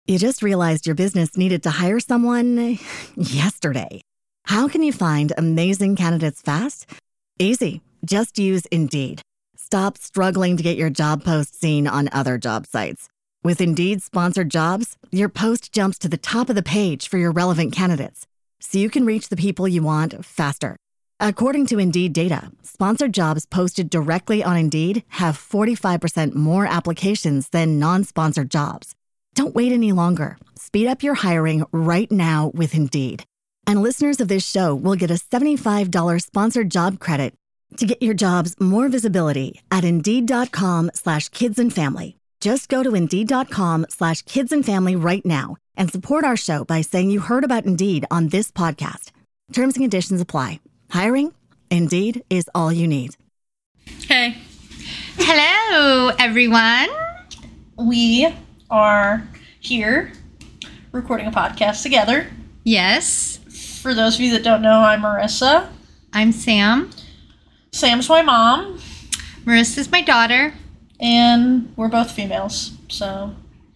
You just realized your business needed to hire someone yesterday. How can you find amazing candidates fast? Easy. Just use Indeed. Stop struggling to get your job post seen on other job sites. With Indeed sponsored jobs, your post jumps to the top of the page for your relevant candidates, so you can reach the people you want faster. According to Indeed data, sponsored jobs posted directly on Indeed have 45% more applications than non-sponsored jobs. Don't wait any longer. Speed up your hiring right now with Indeed. And listeners of this show will get a $75 sponsored job credit to get your jobs more visibility at Indeed.com/kidsandfamily. Just go to Indeed.com/kidsandfamily right now and support our show by saying you heard about Indeed on this podcast. Terms and conditions apply. Hiring? Indeed is all you need. Hey. Hello, everyone. We are here recording a podcast together. Yes. For those of you that don't know, I'm Marissa. I'm Sam. Sam's my mom. Marissa's my daughter. And we're both females, so.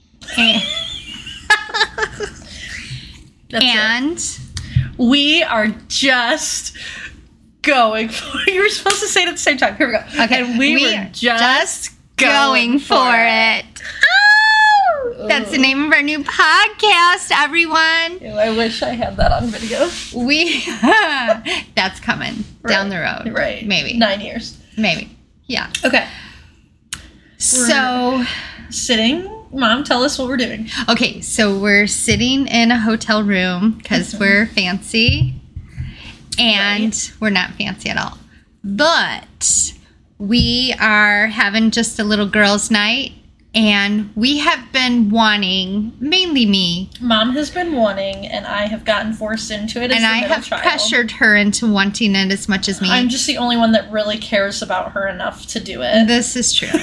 And we are just going for it. You were supposed to say it at the same time. Here we go. Okay. And we were just going for it. That's the name of our new podcast, everyone. Ew, I wish I had that on video. That's coming down the road. Right. Maybe. 9 years. Maybe. Yeah. Okay. So, sitting. Mom, tell us what we're doing. Okay, so we're sitting in a hotel room because we're fancy. And we're not fancy at all. But we are having just a little girls' night. And we have been wanting, mainly me. Mom has been wanting, and I have gotten forced into it as and the I middle have child. pressured her into wanting it as much as me. I'm just the only one that really cares about her enough to do it. This is true.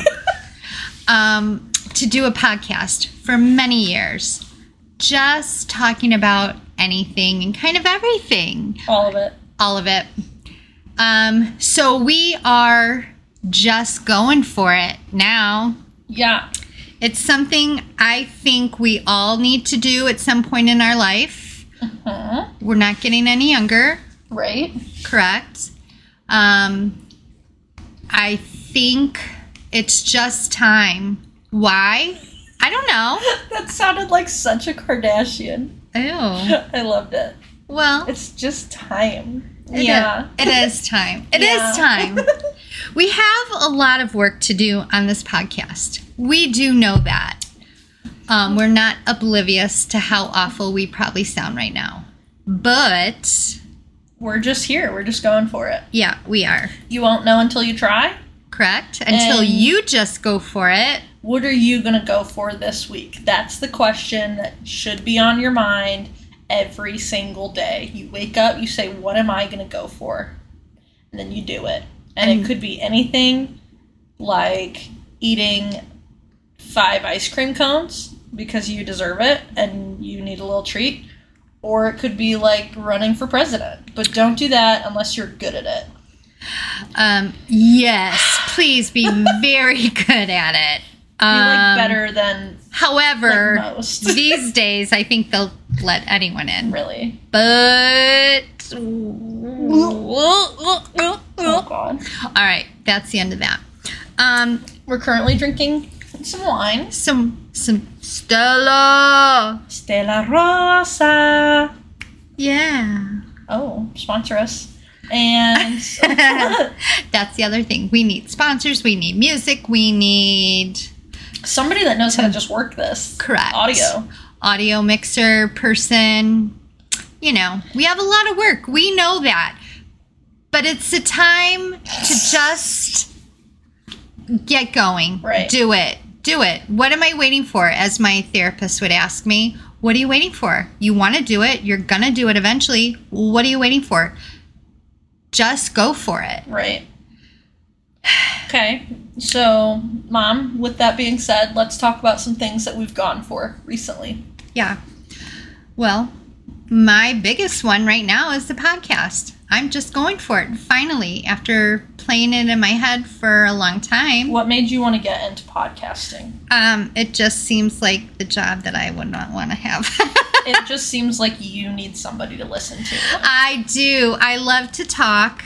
To do a podcast for many years. Just talking about anything and kind of everything. All of it. All of it. So we are just going for it now. Yeah. It's something I think we all need to do at some point in our life. Mm-hmm. We're not getting any younger. Right. Correct. I think it's just time. Why? I don't know. That sounded like such a Kardashian. Ew. I loved it. Well, it's just time. It is time. It is time. We have a lot of work to do on this podcast. We do know that. We're not oblivious to how awful we probably sound right now. But we're just here. We're just going for it. Yeah, we are. You won't know until you try. Correct. Until you just go for it. What are you going to go for this week? That's the question that should be on your mind every single day. You wake up, you say, what am I going to go for? And then you do it. And it could be anything like eating 5 ice cream cones because you deserve it and you need a little treat. Or it could be like running for president. But don't do that unless you're good at it. Yes, please be very good at it. Be like better than however, like most. These days I think they'll let anyone in. Really? But oh God. All right, that's the end of that. We're currently drinking some wine. Some Stella Rosa. Yeah. Oh, sponsor us. And that's the other thing. We need sponsors. We need music. We need somebody that knows how to just work this. Correct. Audio mixer person. You know, we have a lot of work. We know that. But it's the time to just get going. Right. Do it. What am I waiting for? As my therapist would ask me, what are you waiting for? You want to do it. You're going to do it eventually. What are you waiting for? Just go for it. Right. Okay. So, Mom, with that being said, let's talk about some things that we've gone for recently. Yeah. Well, my biggest one right now is the podcast. I'm just going for it. Finally, after playing it in my head for a long time. What made you want to get into podcasting? It just seems like the job that I would not want to have. It just seems like you need somebody to listen to. I do. I love to talk.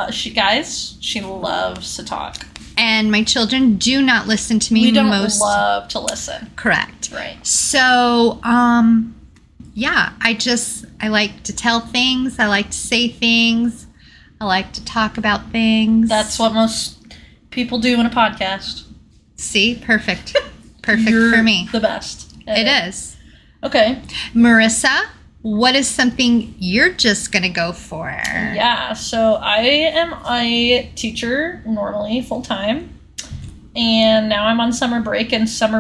She loves to talk. And my children do not listen to me. We don't love to listen. Correct. Right. So, yeah, I like to tell things. I like to say things. I like to talk about things. That's what most people do in a podcast. See? Perfect. Perfect for me. The best. It is. Okay. Marissa, what is something you're just going to go for? Yeah, so I am a teacher normally full-time. And now I'm on summer break, and summer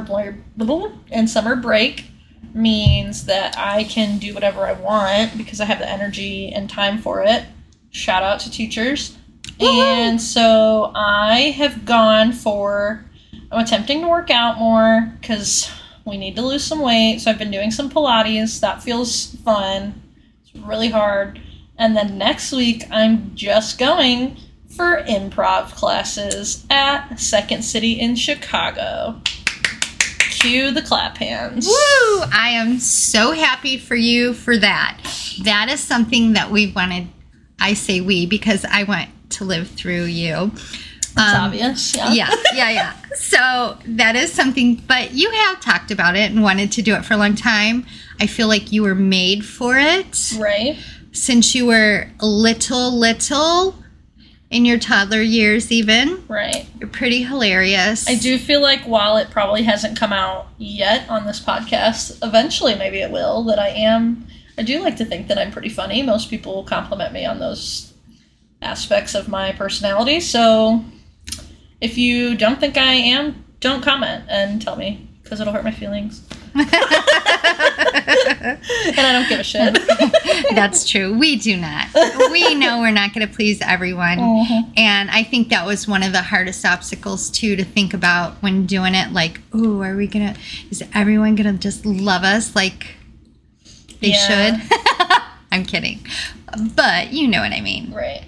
break means that I can do whatever I want because I have the energy and time for it. Shout out to teachers. Woo-hoo! And so I have I'm attempting to work out more because we need to lose some weight. So I've been doing some Pilates. That feels fun. It's really hard. And then next week, I'm just going for improv classes at Second City in Chicago. Cue the clap hands. Woo! I am so happy for you for that. That is something that we wanted. I say we because I want to live through you. It's obvious. Yeah. Yeah. So that is something, but you have talked about it and wanted to do it for a long time. I feel like you were made for it. Right. Since you were little in your toddler years even. Right. You're pretty hilarious. I do feel like while it probably hasn't come out yet on this podcast, eventually maybe it will, that I do like to think that I'm pretty funny. Most people compliment me on those aspects of my personality. So if you don't think I am, don't comment and tell me because it'll hurt my feelings. And I don't give a shit. That's true. We do not. We know we're not going to please everyone. Mm-hmm. And I think that was one of the hardest obstacles, too, to think about when doing it. Like, ooh, is everyone going to just love us like they should? I'm kidding. But you know what I mean. Right.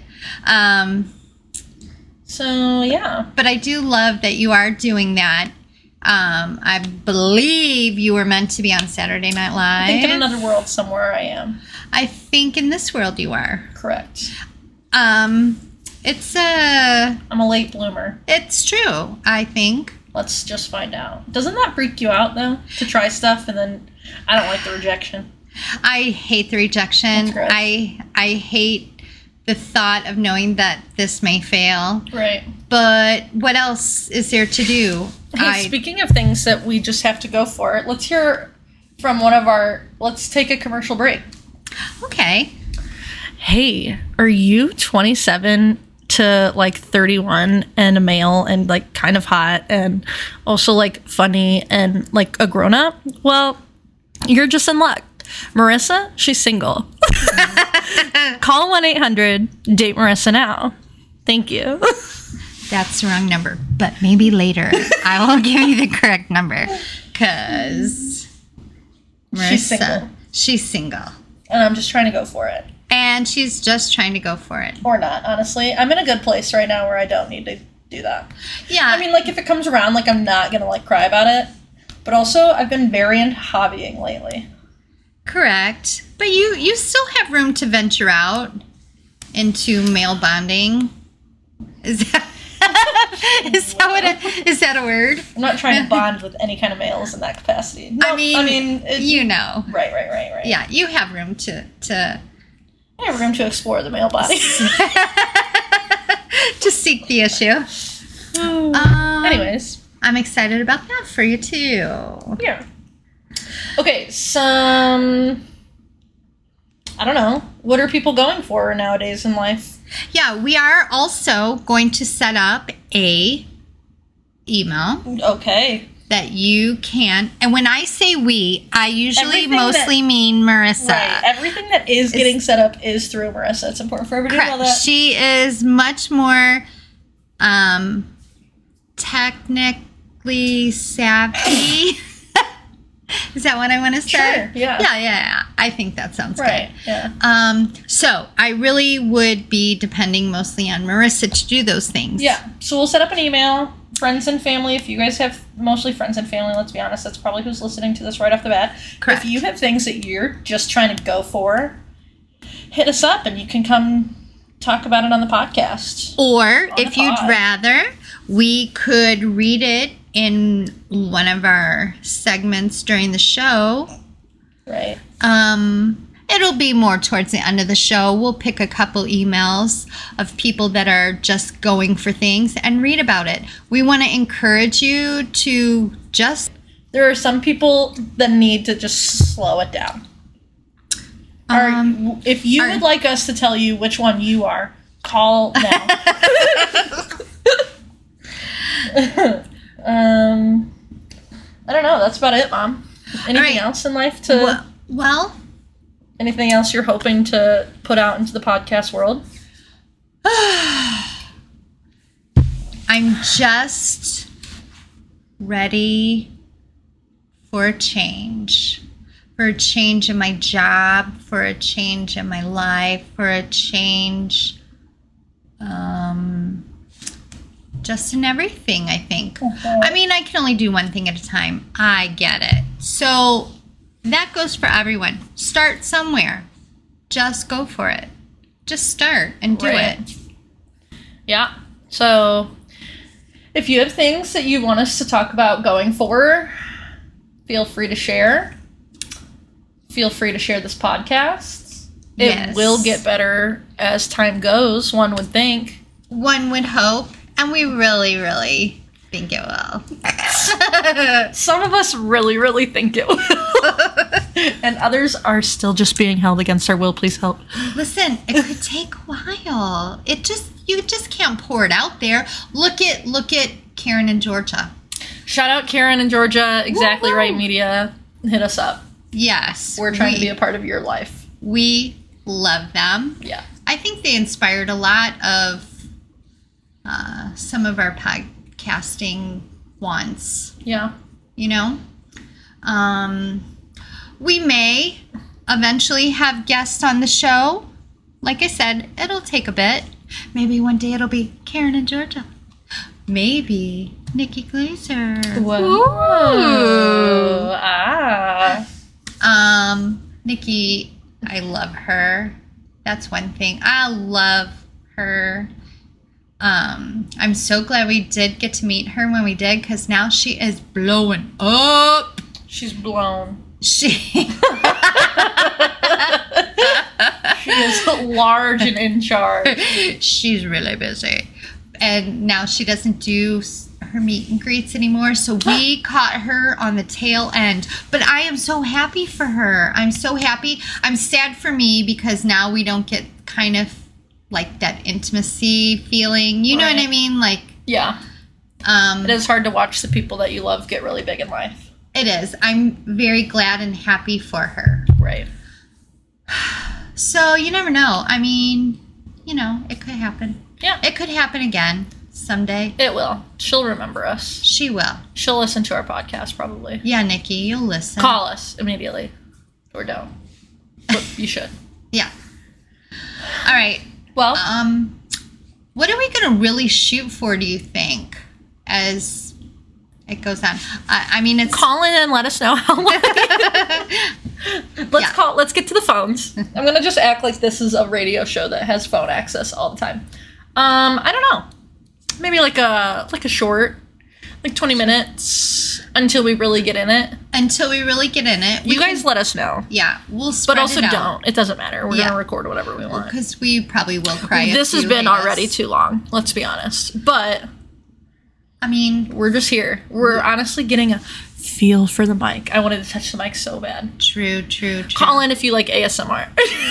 So, yeah. But I do love that you are doing that. I believe you were meant to be on Saturday Night Live. I think in another world somewhere I am. I think in this world you are. Correct. I'm a late bloomer. It's true, I think. Let's just find out. Doesn't that freak you out, though? To try stuff and then I don't like the rejection. I hate the rejection. I hate the thought of knowing that this may fail. Right. But what else is there to do? Hey, speaking of things that we just have to go for, let's hear from let's take a commercial break. Okay. Hey, are you 27 to like 31 and a male and like kind of hot and also like funny and like a grown up? Well, you're just in luck. Marissa, she's single. Call 1-800-DATE Marissa now. Thank you. That's the wrong number, but maybe later I will give you the correct number because Marissa, she's single. And I'm just trying to go for it. And she's just trying to go for it. Or not, honestly. I'm in a good place right now where I don't need to do that. Yeah. I mean, like, if it comes around, like, I'm not going to, like, cry about it. But also, I've been very into hobbying lately. Correct. But you still have room to venture out into male bonding. Is that a word? I'm not trying to bond with any kind of males in that capacity. No, you know. Right. Yeah, you have room to I have room to explore the male body. To seek the issue. Anyways. I'm excited about that for you, too. Yeah. Okay, I don't know. What are people going for nowadays in life? Yeah, we are also going to set up a email. Okay. That you can, and when I say we, I usually mostly mean Marissa. Right. Everything that is getting set up is through Marissa. It's important for everybody to know that. She is much more technically savvy Is that what I want to say? Sure, yeah. Yeah. I think that sounds Right, good. yeah. So I really would be depending mostly on Marissa to do those things. Yeah, so we'll set up an email, friends and family. If you guys have mostly friends and family, let's be honest, that's probably who's listening to this right off the bat. Correct. If you have things that you're just trying to go for, hit us up and you can come talk about it on the podcast. Or On if the you'd pod. rather, we could read it in one of our segments during the show. Right. It'll be more towards the end of the show. We'll pick a couple emails of people that are just going for things and read about it. We want to encourage you to just... There are some people that need to just slow it down. If you would like us to tell you which one you are, call now. I don't know. That's about it, Mom. Anything else in life to... Well... Anything else you're hoping to put out into the podcast world? I'm just ready for a change. For a change in my job, for a change in my life, for a change just in everything, I think. I mean, I can only do one thing at a time. I get it. So that goes for everyone. Start somewhere. Just go for it. Just start and do it. Yeah. So if you have things that you want us to talk about going forward, feel free to share. Feel free to share this podcast. It will get better as time goes, one would think. One would hope. And we really, really think it will. Some of us really, really think it will. And others are still just being held against our will. Please help. Listen, it could take a while. You just can't pour it out there. Look at Karen in Georgia. Shout out Karen in Georgia, Exactly Right Media. Hit us up. Yes. We're trying to be a part of your life. We love them. Yeah. I think they inspired a lot of some of our podcasting wants. Yeah. You know? We may eventually have guests on the show. Like I said, it'll take a bit. Maybe one day it'll be Karen in Georgia. Maybe Nikki Glazer. Whoa. Nikki, I love her. That's one thing. I love her. I'm so glad we did get to meet her when we did, because now she is blowing up. She's blown. She is large and in charge. She's really busy. And now she doesn't do her meet and greets anymore, so we caught her on the tail end. But I am so happy for her. I'm so happy. I'm sad for me because now we don't get kind of like that intimacy feeling. You know what I mean? Like, yeah. It is hard to watch the people that you love get really big in life. It is. I'm very glad and happy for her. Right. So you never know. I mean, you know, it could happen. Yeah. It could happen again someday. It will. She'll remember us. She will. She'll listen to our podcast probably. Yeah, Nikki, you'll listen. Call us immediately. Or don't. But you should. Yeah. All right. Well, what are we going to really shoot for, do you think, as it goes on? I mean, it's... Call in and let us know how long. Let's get to the phones. I'm going to just act like this is a radio show that has phone access all the time. I don't know. Maybe like a short, like 20 minutes until we really get in it. Until we really get in it. You guys let us know. Yeah, we'll spread But also it out. don't. It doesn't matter. We're going to record whatever we want. Because we probably will cry. This has been already too long, let's be honest. But, I mean, we're just here. We're honestly getting a feel for the mic. I wanted to touch the mic so bad. True. Call in if you like ASMR.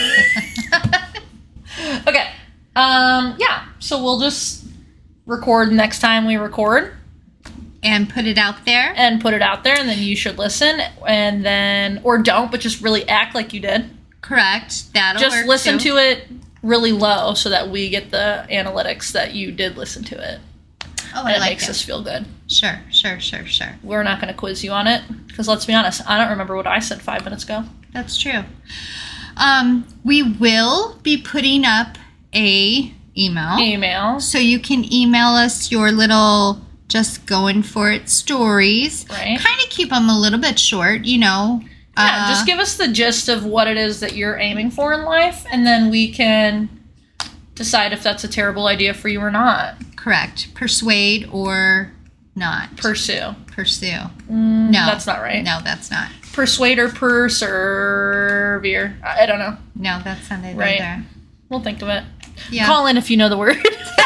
Okay. Yeah. So we'll just record next time we record. And put it out there. And put it out there, and then you should listen, and then, or don't, but just really act like you did. Correct. That'll just work listen too. to it really low so that we get the analytics that you did listen to it. Oh, and I it like makes it. us feel good. Sure. We're not going to quiz you on it because let's be honest, I don't remember what I said 5 minutes ago. That's true. We will be putting up a email. So you can email us your little just going for it stories. Right. Kind of keep them a little bit short, you know. Yeah, just give us the gist of what it is that you're aiming for in life, and then we can decide if that's a terrible idea for you or not. Correct. Persuade or not. Pursue. No. That's not right. No, that's not. Persuade or persevere. I don't know. No, that's not it Right. either. We'll think of it. Yeah. Call in if you know the word.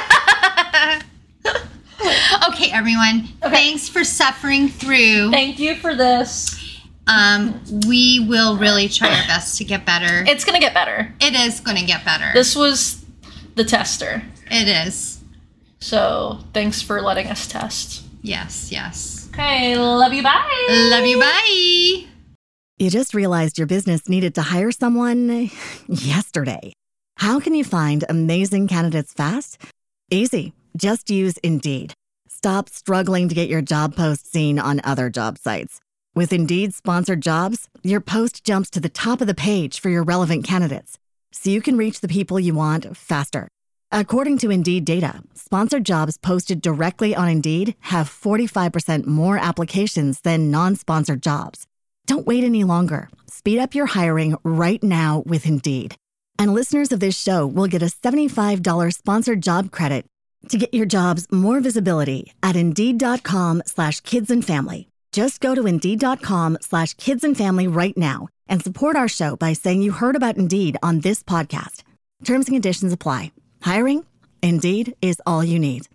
Okay, everyone. Okay. Thanks for suffering through. Thank you for this. We will really try our best to get better. It's going to get better. It is going to get better. This was the tester. It is. So thanks for letting us test. Yes. Okay, love you, bye. Love you, bye. You just realized your business needed to hire someone yesterday. How can you find amazing candidates fast? Easy. Just use Indeed. Stop struggling to get your job post seen on other job sites. With Indeed sponsored jobs, your post jumps to the top of the page for your relevant candidates, so you can reach the people you want faster. According to Indeed data, sponsored jobs posted directly on Indeed have 45% more applications than non-sponsored jobs. Don't wait any longer. Speed up your hiring right now with Indeed. And listeners of this show will get a $75 sponsored job credit to get your jobs more visibility at Indeed.com/kidsandfamily. Just go to Indeed.com/kidsandfamily right now and support our show by saying you heard about Indeed on this podcast. Terms and conditions apply. Hiring? Indeed is all you need.